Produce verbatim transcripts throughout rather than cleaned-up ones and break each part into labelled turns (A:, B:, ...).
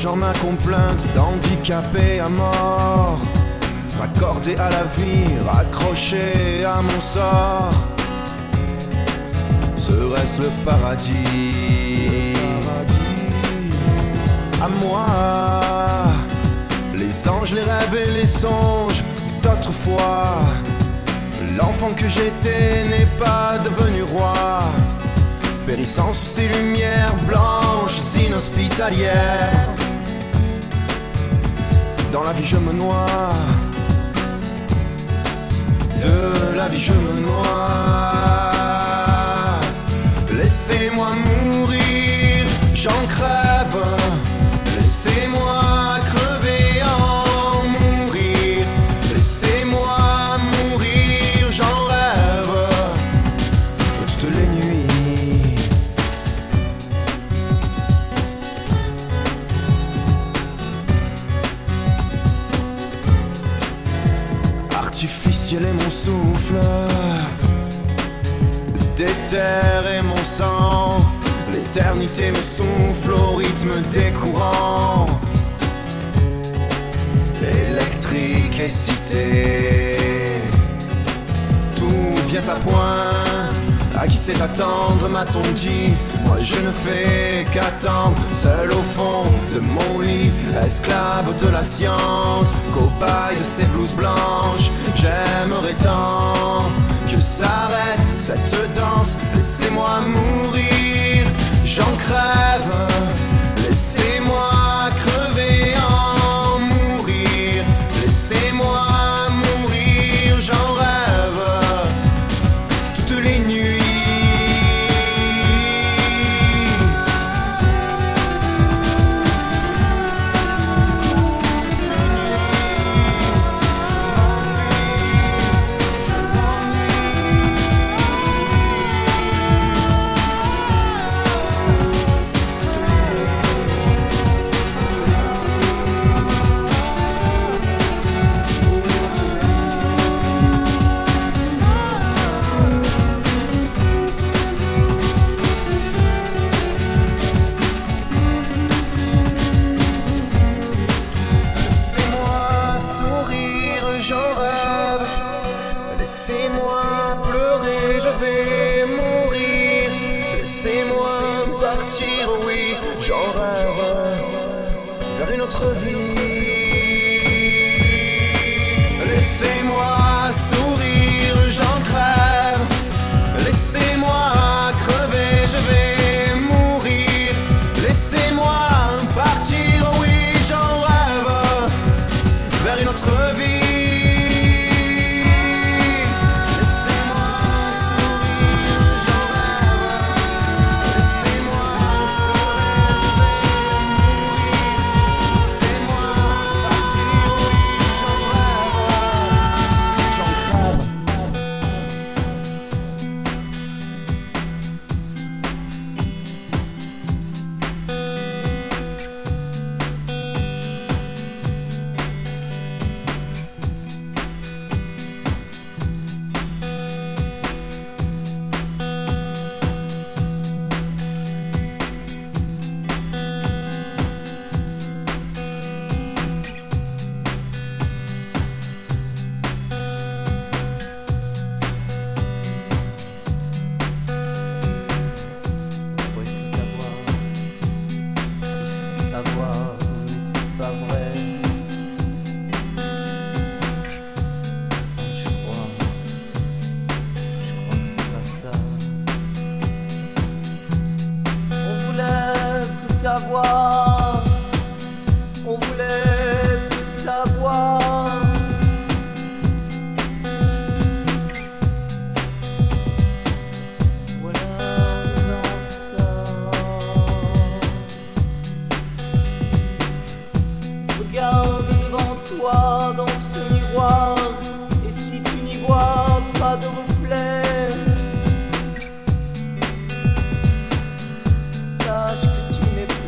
A: genre ma complainte d'handicapé à mort, raccordé à la vie, raccroché à mon sort. Serait-ce le paradis? À moi, les anges, les rêves et les songes d'autrefois. L'enfant que j'étais n'est pas devenu roi, périssant sous ces lumières blanches inhospitalières. Dans la vie je me noie, de la vie je me noie. Laissez-moi mourir, j'en crève. Laissez-moi crever en mourir. Laissez-moi mourir, j'en rêve toutes les nuits. Artificiel est mon souffle, d'éther est mon sang. L'éternité me souffle au rythme des courants. Électrique et cité, tout vient à point. À qui sait attendre, m'a-t-on dit? Moi je ne fais qu'attendre, seul au fond de mon lit, esclave de la science, cobaye de ces blouses blanches. J'aimerais tant que s'arrête cette danse. Laissez-moi mourir, j'en crève. Laissez-moi crever en mourir. Laissez-moi mourir, j'en rêve toutes les nuits. Laissez-moi pleurer, je vais mourir. Laissez-moi partir, oui, j'en rêve vers une autre vie. Laissez-moi sourire, j'en crève. Laissez-moi crever, je vais mourir. Laissez-moi partir, oui, j'en rêve vers une autre vie.
B: Mais c'est pas vrai. Enfin, je crois, je crois que c'est pas ça. On voulait tout avoir, on voulait tout savoir. Voilà où nous en sommes. Regarde devant toi dans ce miroir, et si tu n'y vois pas de reflet, sache que tu n'es plus.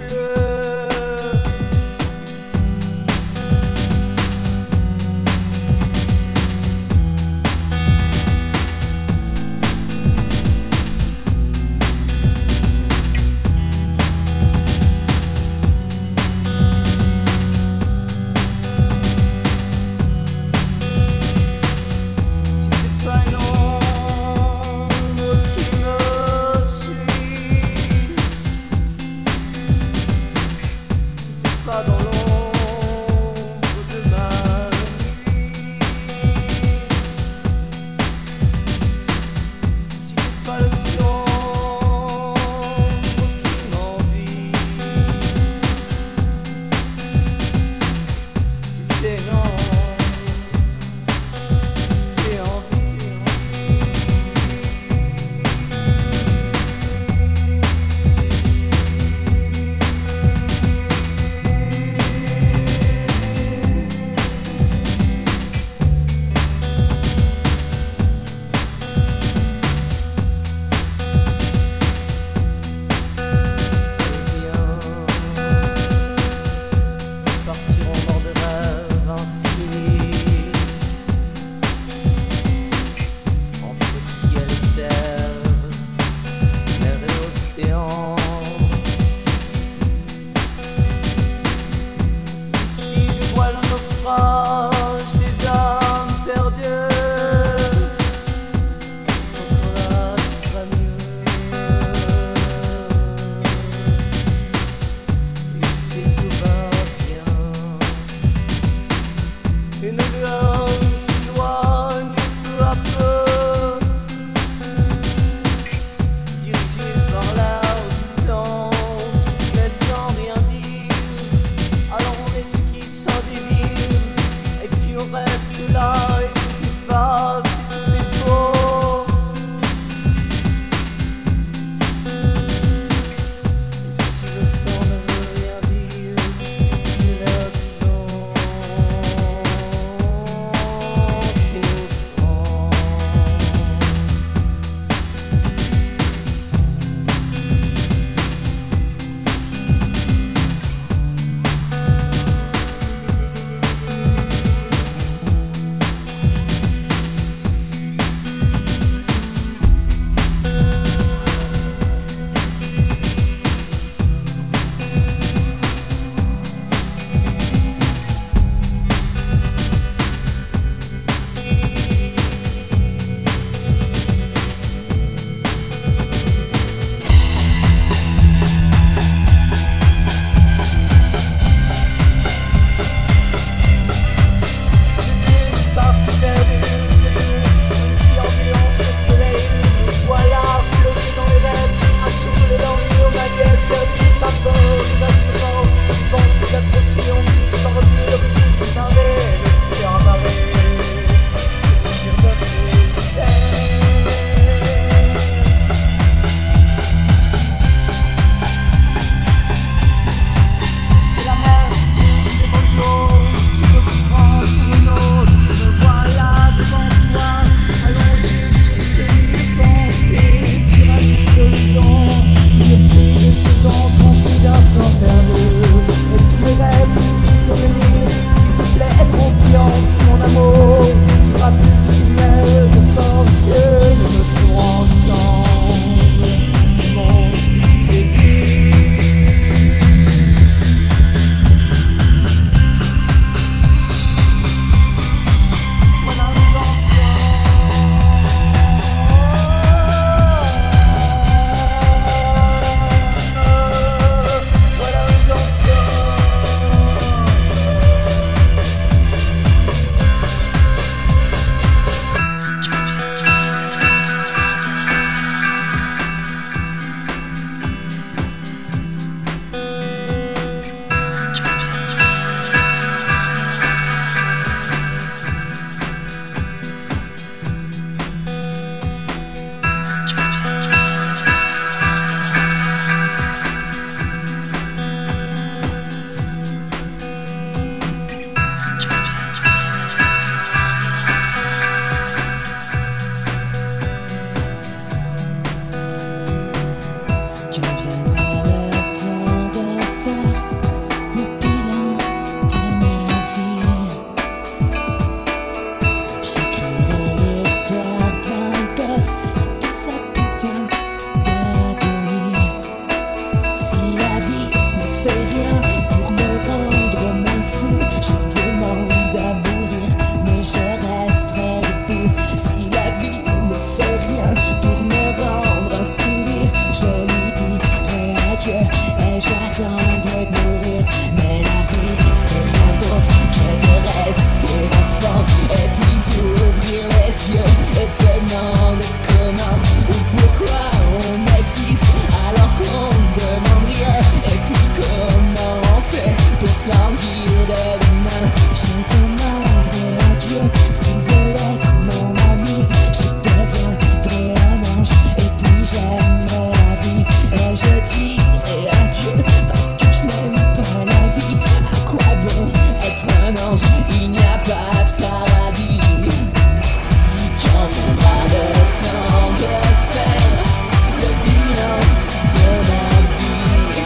C: te demanderai adieu s'il veut être mon ami. Je deviendrai un ange et puis j'aimerai la vie. Et je dirai adieu parce que je n'aime pas la vie. À quoi bon être un ange? Il n'y a pas de paradis. Quand viendra le temps de faire le bilan de ma vie,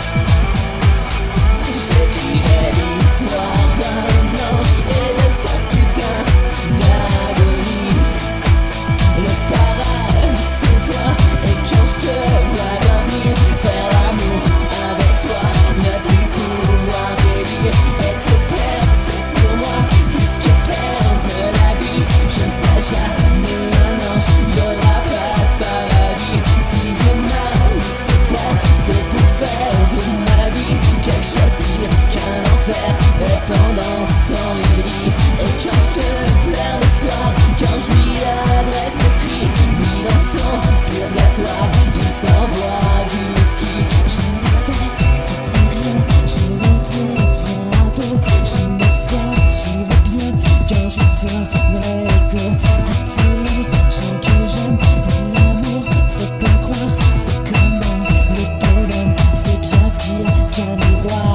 C: j'écrirai l'histoire d'un ange et de sa putain d'agonie. Le paradis c'est toi, et quand je te vois dormir, faire l'amour avec toi, ne plus pouvoir délire et te perdre, c'est pour moi plus que perdre la vie. Je ne serai jamais un ange, y'aura pas de paradis. Si Dieu m'a mis sur terre, c'est pour faire de ma vie quelque chose pire qu'un enfer. Et pendant ce temps il rit, et quand je te pleure le soir, quand je lui adresse le cri, mis dans son purgatoire, il s'envoie du ski. Je ne respecte rien, je redeviens ado. Je me sentirai bien quand je tournerai le dos à tous les gens que j'aime. L'amour, faut pas croire, c'est quand même le bonhomme, c'est bien pire qu'un miroir.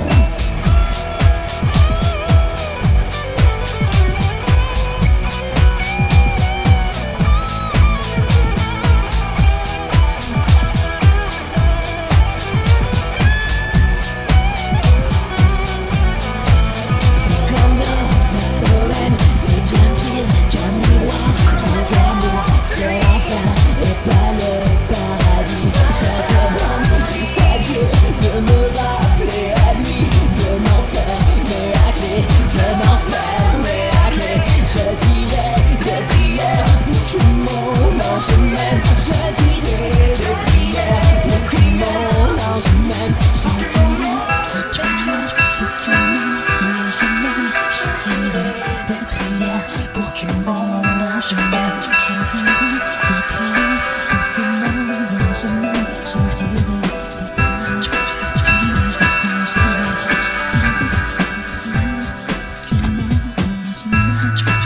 C: C'est comme le pollen, c'est bien pire qu'un miroir. Trop d'amour, c'est l'enfer et pas le paradis. Je demande juste à Dieu de me rappeler à lui, de m'enfermer à clé, de m'enfermer à clé. Je dirai des prières pour que mon ange m'aime. Je dirai des prières pour que mon ange m'aime. Je dirai des prières pour que mon ange m'aime. Je dirai des prières pour que mon ange m'aime. Je dirai des prières pour que mon ange m'aime. Je dirai des prières pour que mon ange m'aime. Je dirai des prières pour que mon ange m'aime.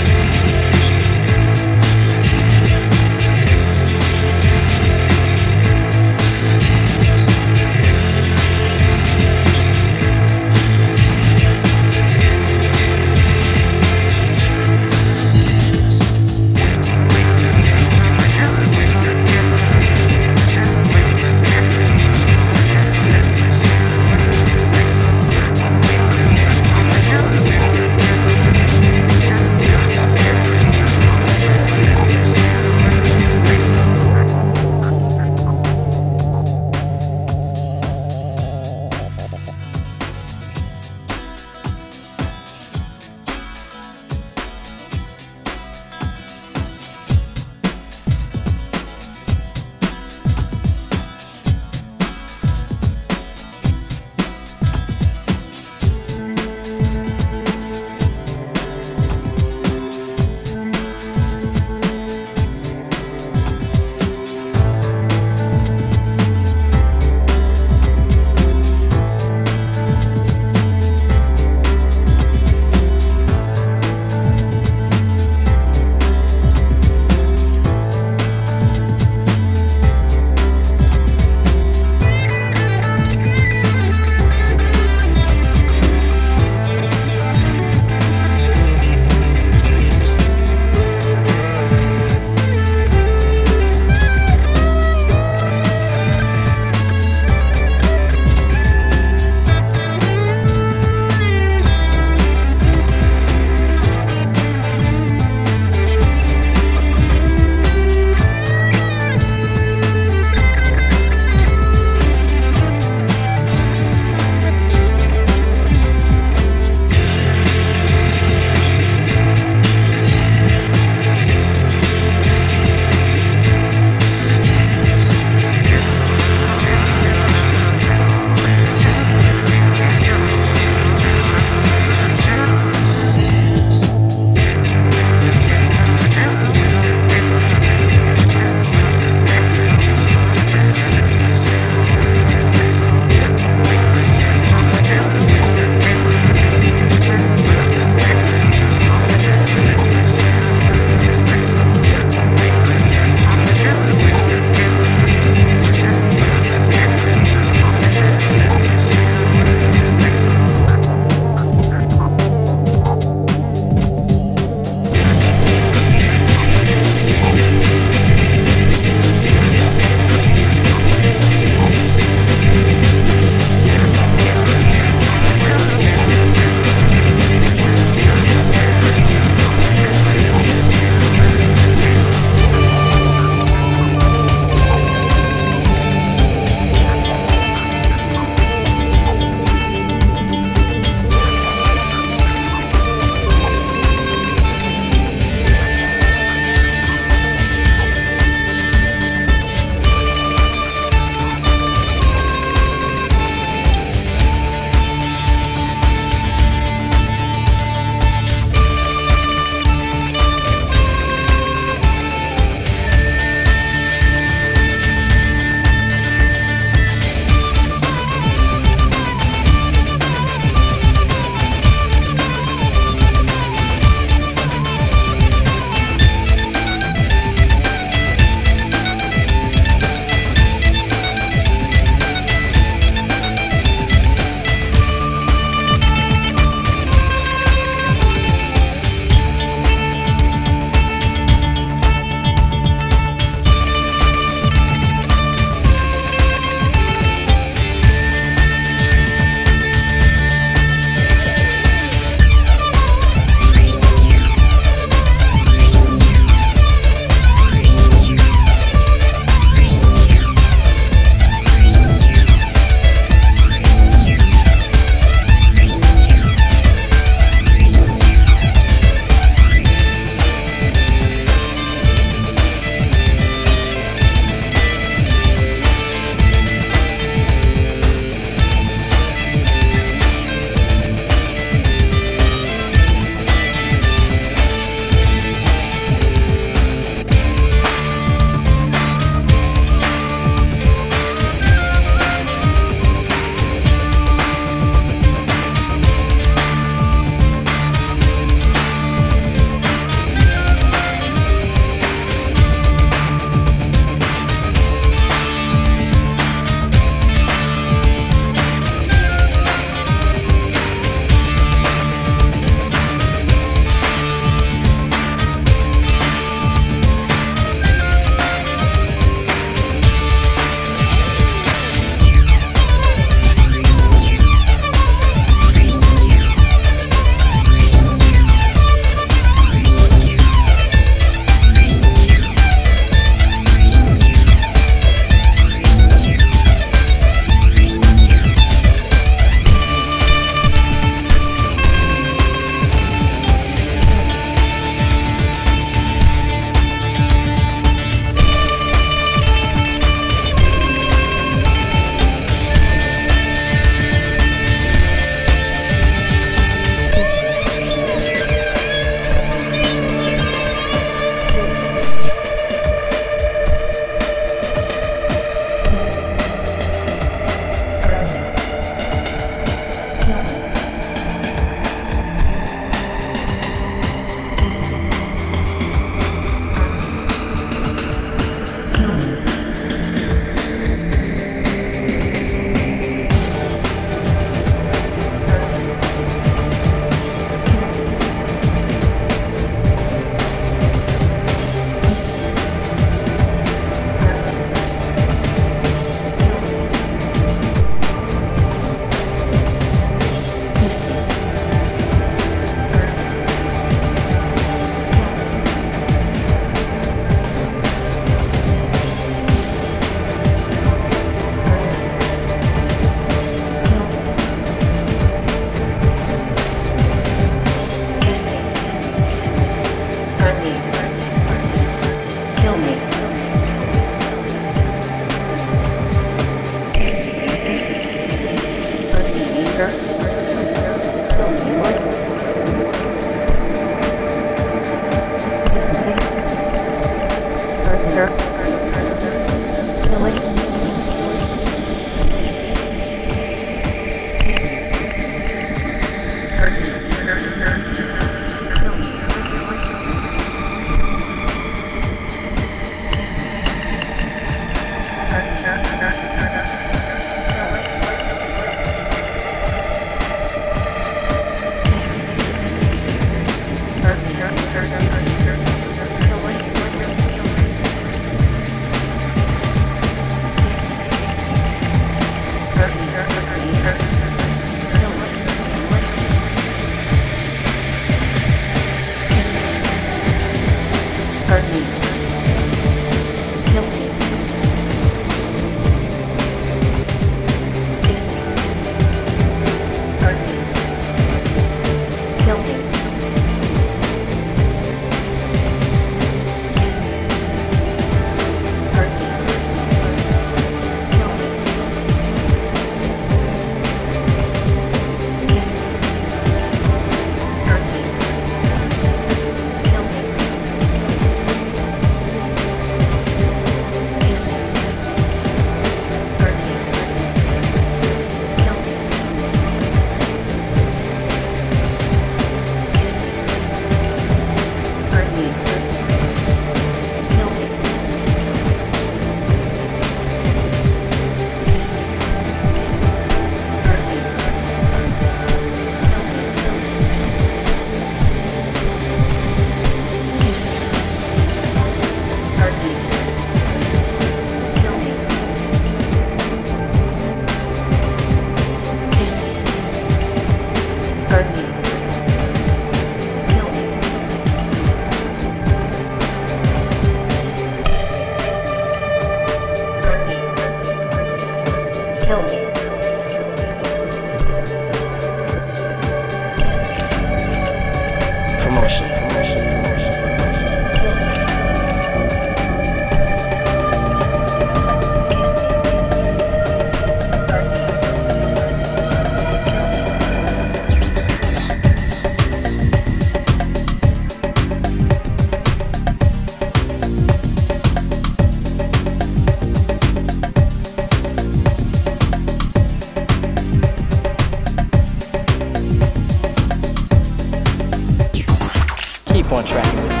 D: Keep on tracking with me.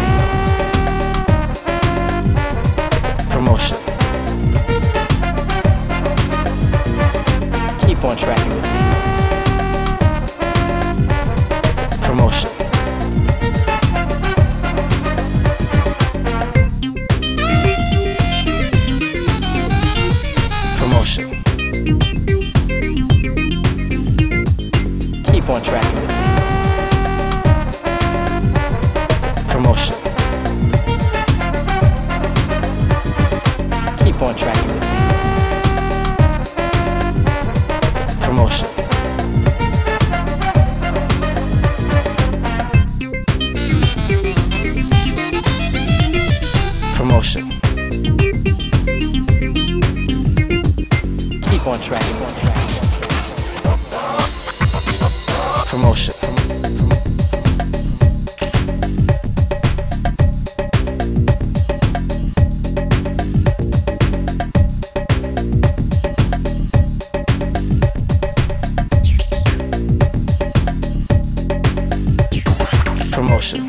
D: Promotion. Keep on tracking with me. Promotion. Promotion. Keep on tracking with me. Promotion. Keep on tracking with me. Promotion. Promotion. Keep on tracking. Promotion. Promotion.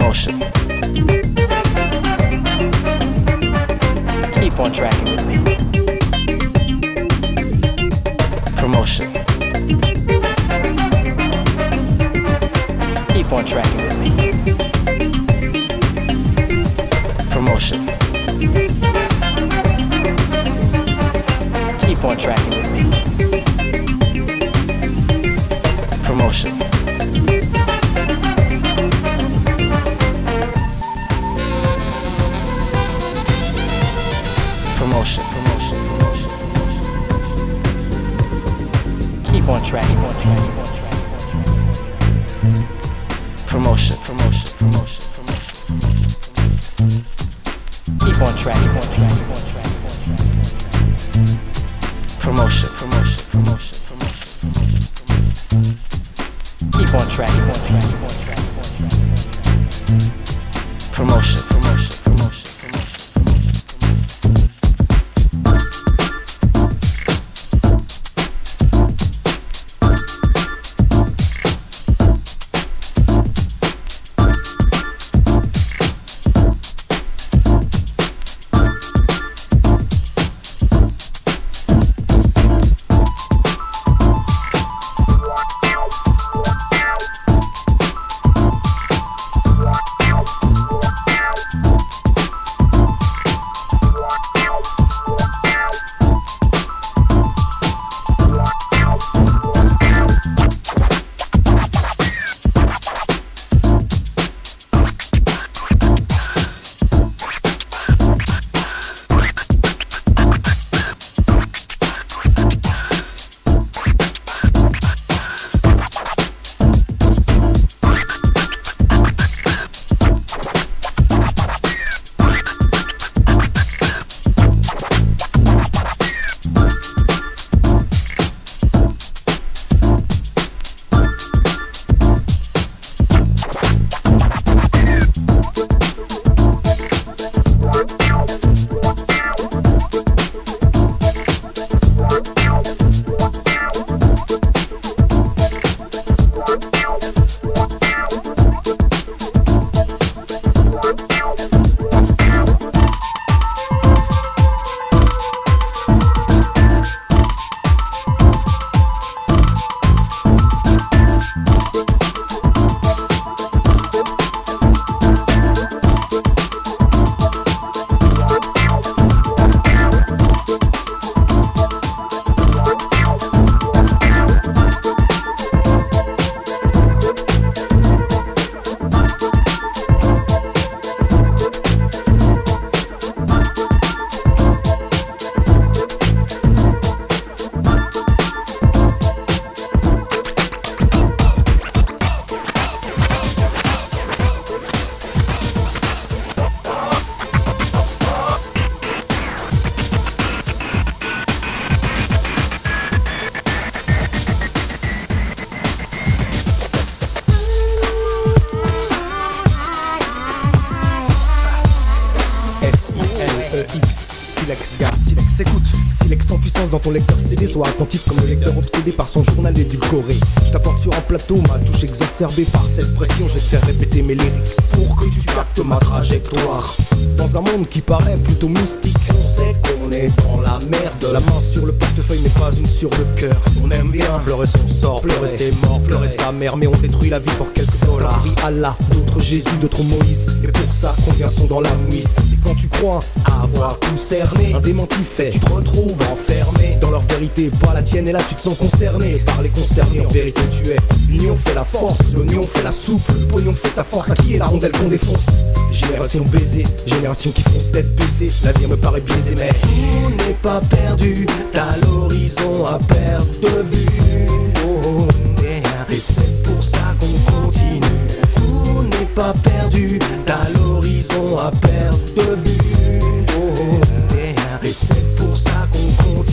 D: Promotion. Keep on tracking with me. Promotion. Keep on tracking with me. Promotion. Keep on tracking with me. Promotion. Promotion, promotion, promotion, promotion. Keep on tracking, on tracking, on tracking, on tracking. Promotion, promotion, promotion, promotion. Keep on tracking, on tracking, on tracking, on tracking. Promotion, promotion, promotion, promotion. Keep on tracking, on tracking, on tracking, on tracking. Promotion, promotion, promotion.
E: Dans ton lecteur C D, sois attentif comme le lecteur obsédé par son journal édulcoré. Je t'apporte sur un plateau ma touche exacerbée par cette pression. Je vais te faire répéter mes lyrics pour que tu captes ma trajectoire. Dans un monde qui paraît plutôt mystique, on sait qu'on est dans la merde. La main sur le portefeuille n'est pas une sur le cœur. On aime bien pleurer son sort, pleurer ses morts, pleurer sa mère, mais on détruit la vie pour quelques dollars. Oui, Allah, d'autres Jésus, d'autres Moïse, et pour ça combien sont dans la mouise. Et quand tu crois avoir tout cerné, un démenti fait, tu te retrouves enfermé dans leur vérité, pas la tienne, et là tu te sens concerné par les concernés. En vérité tu es, l'union fait la force, l'oignon fait la soupe, le pognon fait ta force. À qui est la rondelle qu'on défonce? Génération baisée, génération qui fonce tête baissée. L'avenir me paraît biaisé mais tout n'est pas perdu, t'as l'horizon à perdre de vue. Oh, yeah. Et c'est pour ça qu'on continue. Tout n'est pas perdu, t'as l'horizon à perdre de vue. Oh, yeah. Et c'est pour ça qu'on continue.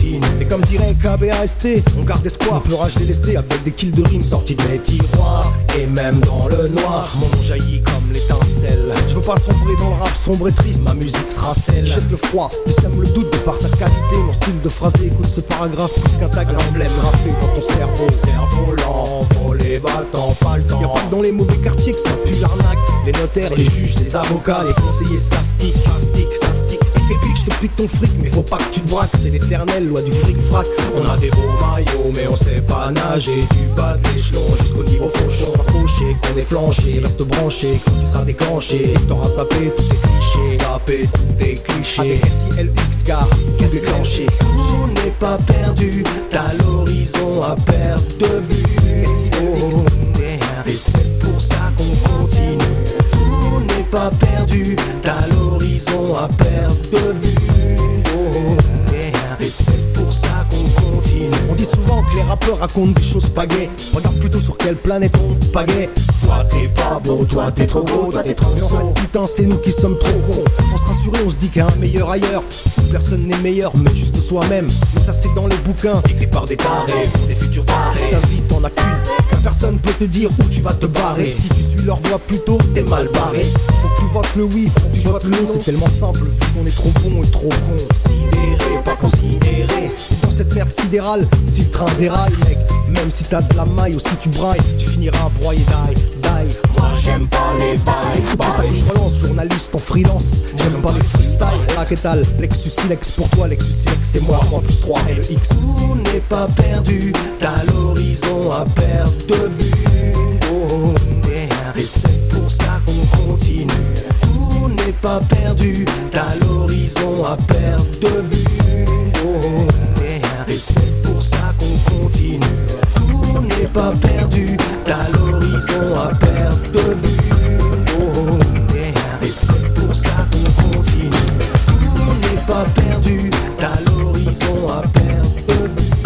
E: comme dirait K B A S T, on garde espoir, on peut rage délesté avec des kills de rimes sortis de mes tiroirs. Et même dans le noir, mon nom jaillit comme l'étincelle. Je veux pas sombrer dans le rap sombre et triste, ma musique sera celle. Jette le froid, il sème le doute de par sa qualité. Mon style de phrasé, écoute ce paragraphe plus qu'un tag. L'emblème graffé dans ton cerveau, cerveau lent, voler va t'en pas le temps. Y'a pas que dans les mauvais quartiers que ça pue l'arnaque. Les notaires, les juges, les avocats, les conseillers, ça stick, ça stick, ça stick. Et puis je te pique ton fric, mais faut pas que tu te braques. C'est l'éternelle loi du fric-frac. On a des beaux maillots, mais on sait pas nager. Du bas de l'échelon jusqu'au niveau fauché. On sera fauché, qu'on est flanché, reste branché. Quand tu seras déclenché, et t'auras sapé tous tes clichés. Sapé tous tes clichés. Avec S I L X K, tout déclenché. Tout n'est pas perdu, t'as l'horizon à perdre de vue. S I L X K, et c'est pour ça qu'on continue. Tout n'est pas perdu, t'as l'horizon à perdre de vue. Et c'est pour ça qu'on continue. On dit souvent que les rappeurs racontent des choses pas gaies. Regarde plutôt sur quelle planète on pagaie. Toi t'es pas beau, toi t'es trop gros, toi t'es trop sot. En fait, putain c'est nous qui sommes trop cons. Pour se rassurer on se dit qu'il y a un meilleur ailleurs. Personne n'est meilleur mais juste soi-même. Mais ça c'est dans les bouquins écrits par des tarés, pour des futurs tarés. Ta vie t'en as qu'une, car personne peut te dire où tu vas te barrer. Si tu suis leur voie plutôt, t'es mal barré. Faut que tu votes le oui, faut que tu votes le non. C'est tellement simple vu qu'on est trop bon et trop con. Considéré, pas considéré. Dans cette merde sidérale, si le train déraille mec, même si t'as de la maille ou si tu brailles, tu finiras broyé d'ail, d'ail. Moi j'aime pas les bails. C'est pour ça que je relance, journaliste en freelance. J'aime pas les freestyles, la qu'étal. Lexus Silex pour toi, Lexus Silex c'est moi. Trois plus trois et le X. Tout n'est pas perdu, t'as l'horizon à perdre de vue. Oh, yeah. Et c'est pour ça qu'on continue. Tout n'est pas perdu, t'as l'horizon à perdre de vue. Oh, yeah. Et c'est pour ça qu'on continue. Tout n'est pas perdu, t'as l'horizon à perdre de vue. Oh, yeah. Et c'est pour ça qu'on continue. Tout n'est pas perdu, t'as l'horizon à perdre de vue.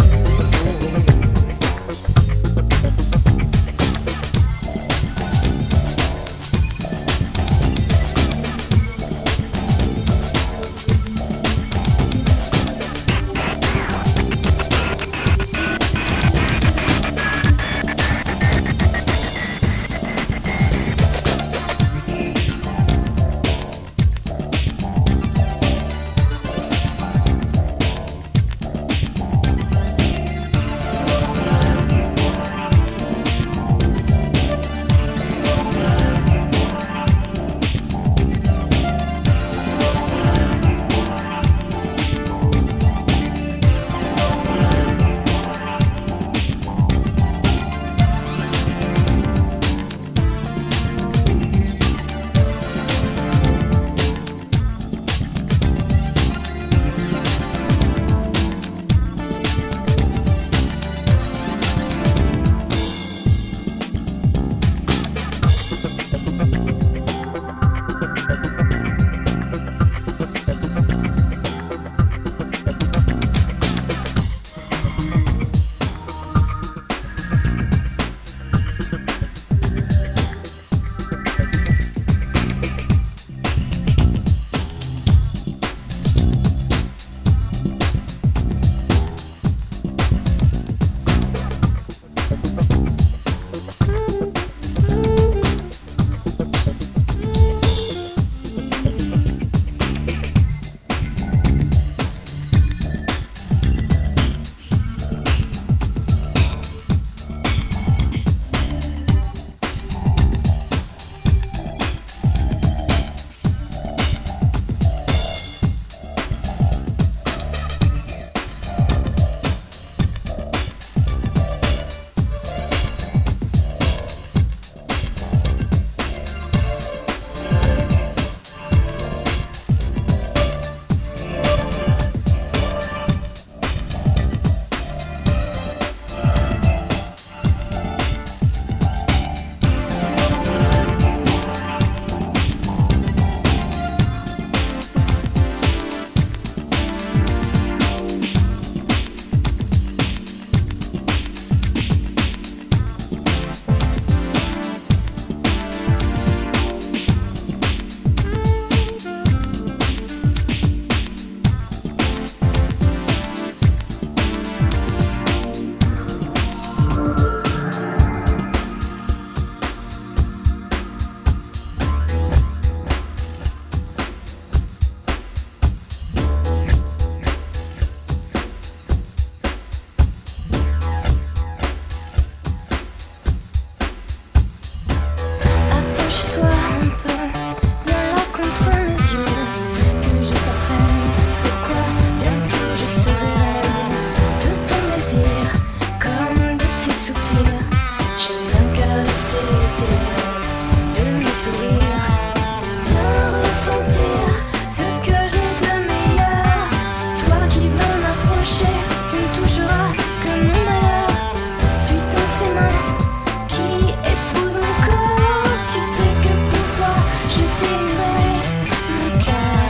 F: profiter de mes sourires. Viens ressentir ce que j'ai de meilleur. Toi qui veux m'approcher, tu ne toucheras que mon malheur. Suis dans ses mains qui épousent mon corps. Tu sais que pour toi, je délivrerai mon cœur.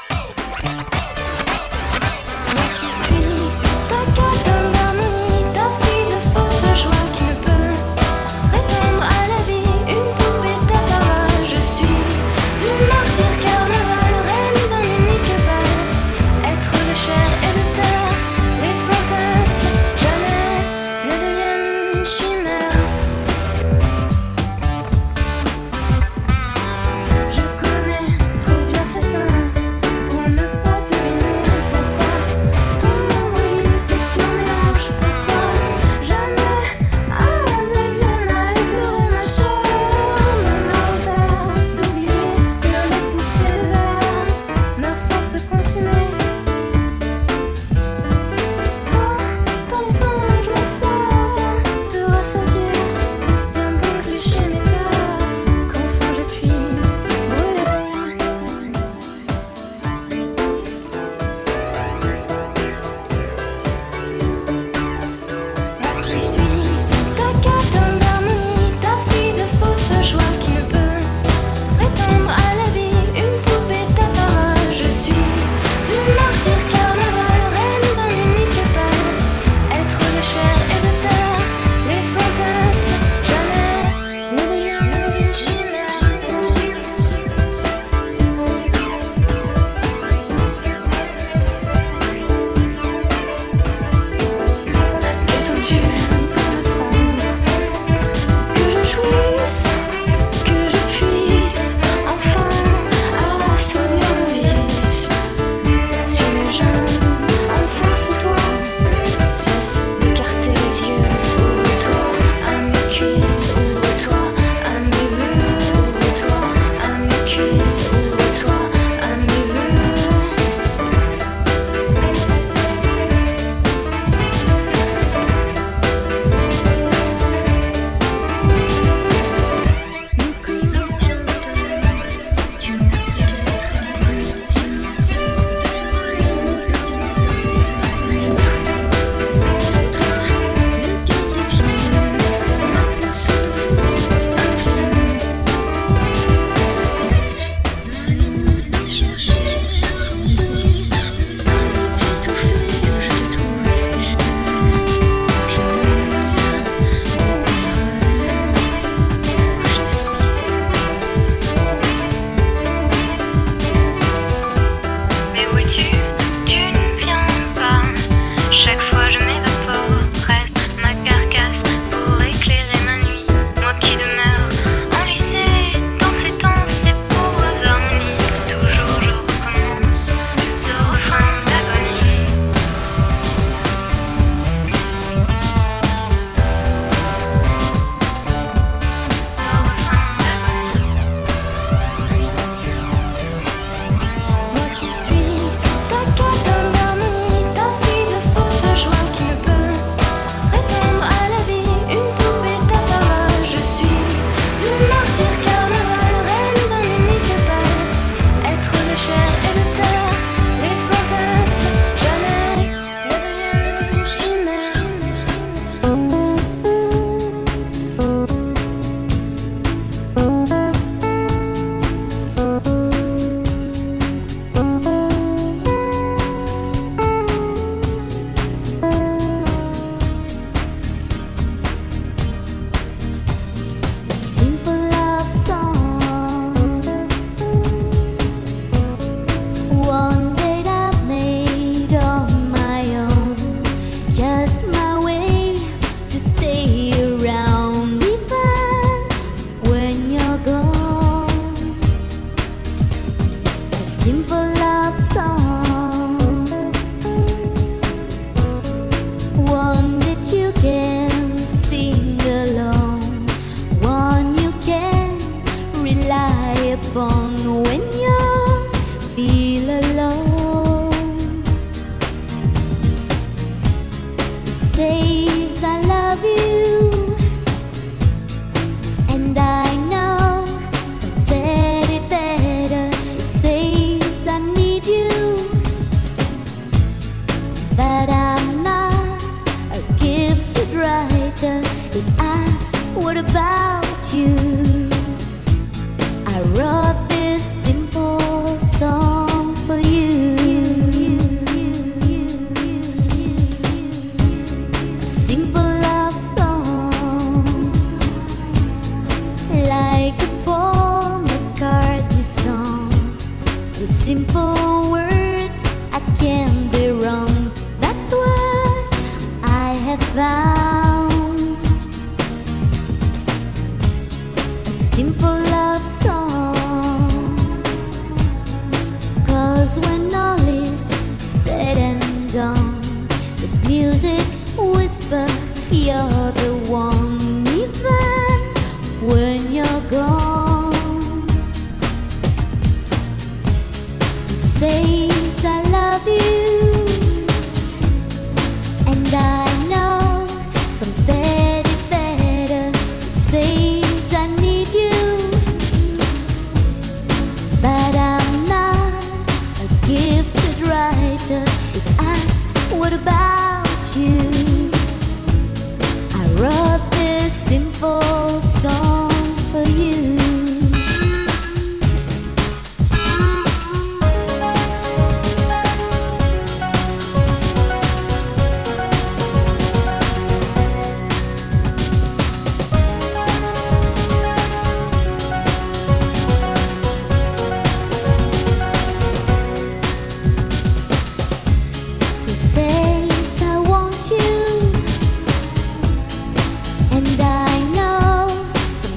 F: Moi qui suis ta catane d'harmonie, ta
G: have found a simple love song. 'Cause when all is said and done, this music whisper, you're the one, even when you're gone. It says I love you, and I know some said it better. It says I need you, but I'm not a gifted writer. It asks, what about you? I wrote this simple song for you. Who says I want you? And I know some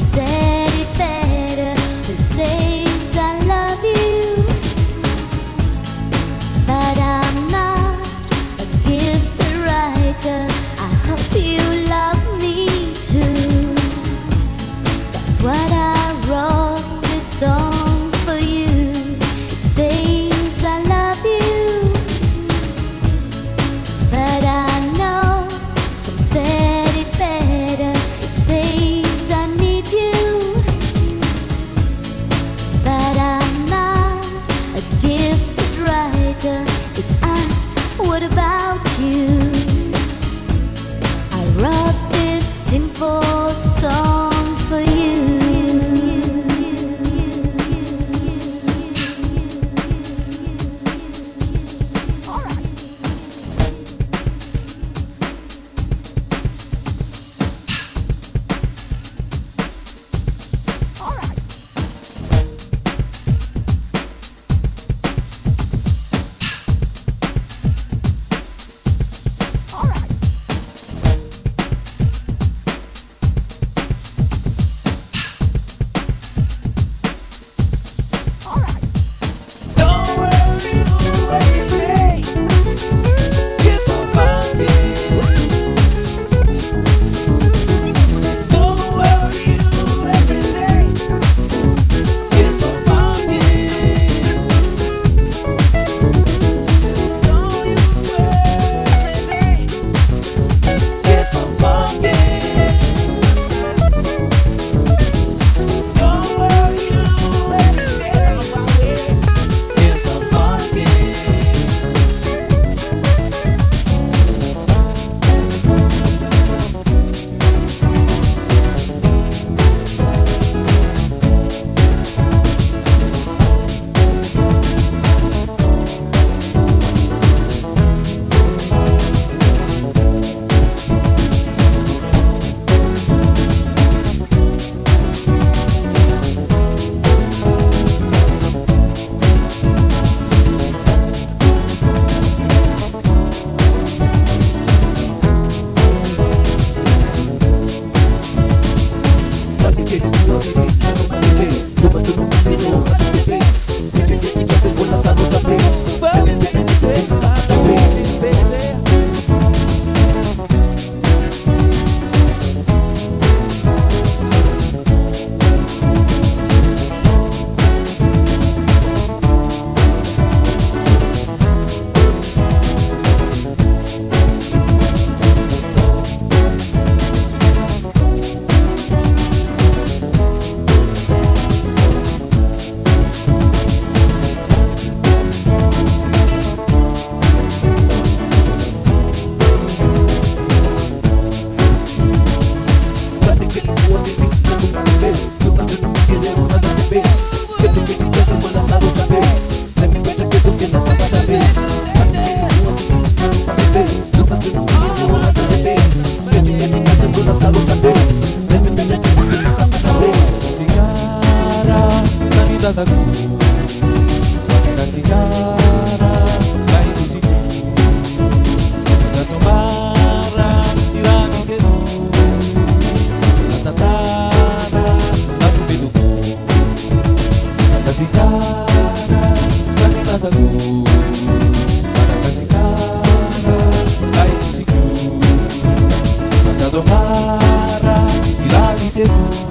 H: sur vous.